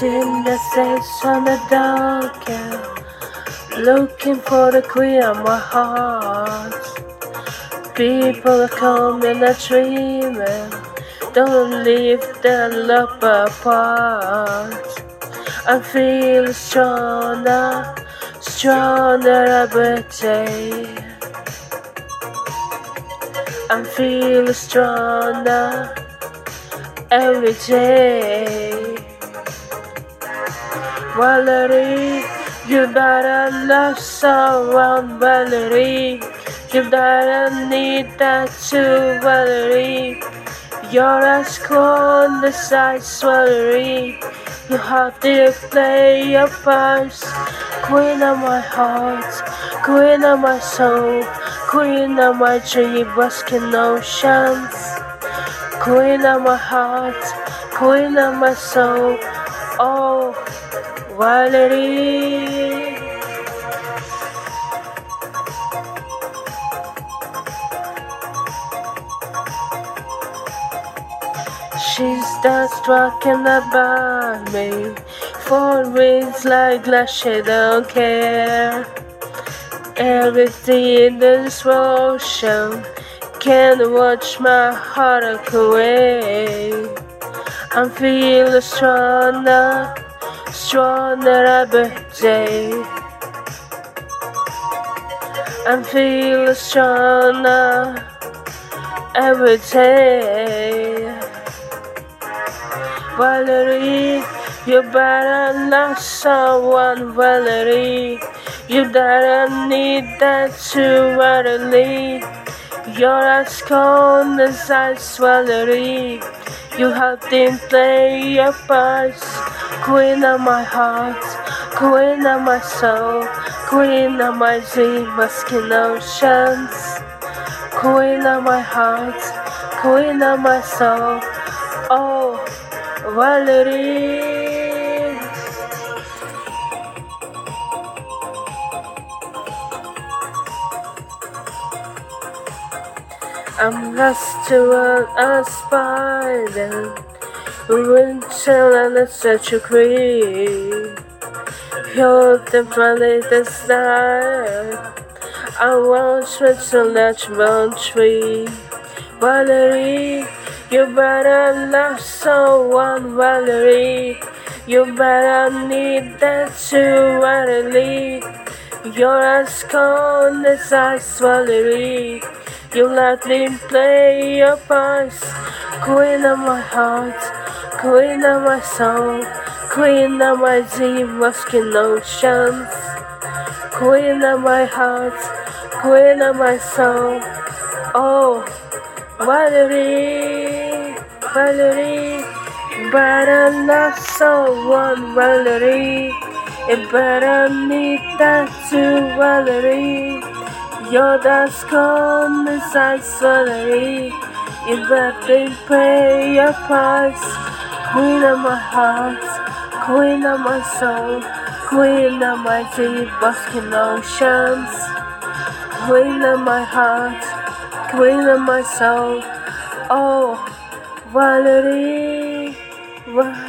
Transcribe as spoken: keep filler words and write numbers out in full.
Waiting the stage on the doorstep, looking for the queen of my heart. People are coming and dreaming, don't leave their love apart. I feel stronger, stronger every day. I feel stronger every day. Valerie, you better love someone, Valerie. You better need that too, Valerie. You're as cold as ice, Valerie. You have to play your parts. Queen of my heart, queen of my soul, queen of my dream, basking oceans. Queen of my heart, queen of my soul, oh, Valerie. She's just talking about me, for reasons like glass, she don't care. Everything in this ocean can't watch my heart away. I'm feeling stronger, stronger every day. I'm feeling stronger every day. Valerie, you better love someone, Valerie. You better need that too, Valerie. You're as cold as ice, Valerie. You have to play your parts. Queen of my heart, queen of my soul, queen of my dream, basking oceans. Queen of my heart, queen of my soul, oh, Valerie. I'm lost to a spider, winter and such a queen. You're the planet star. I want to let one tree. Valerie, you better love someone, Valerie. You better need that too, Valerie. You're as cold as ice, Valerie. You let me play your parts. Queen of my heart, queen of my soul, queen of my deep basking oceans. Queen of my heart, queen of my soul, oh, Valerie, Valerie. Better love someone, Valerie. You better need that too, Valerie. You're the cold as ice, Valerie. You better pay your price. Queen of my heart, queen of my soul, queen of my deep basking oceans. Queen of my heart, queen of my soul, oh, Valerie, Valerie.